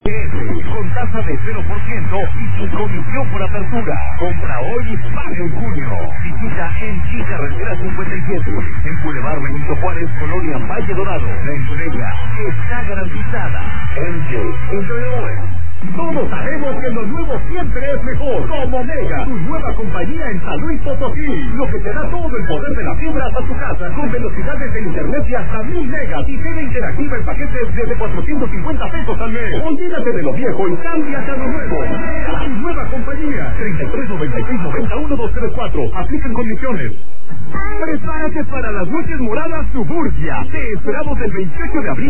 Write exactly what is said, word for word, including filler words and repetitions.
Con tasa de cero por ciento y sin comisión por apertura. Compra hoy y paga en junio. Visita en G Carretera cincuenta y siete, en Boulevard Benito Juárez, Colonia Valle Dorado. La entrega está garantizada. M J Enjoy. Todos sabemos que lo nuevo siempre es mejor. Como Mega, tu nueva compañía en San Luis Potosí. Lo que te da todo el poder de la fibra hasta tu casa, con velocidades de internet de hasta mil megas y tele interactiva en paquetes desde cuatrocientos cincuenta pesos al mes. Olvídate de lo viejo y cámbiate a lo nuevo. Mega, tu nueva compañía. treinta y tres noventa y seis noventa uno dos tres cuatro. Aplican condiciones. Prepárate para las noches moradas Suburbia. Te esperamos el veintiocho de abril.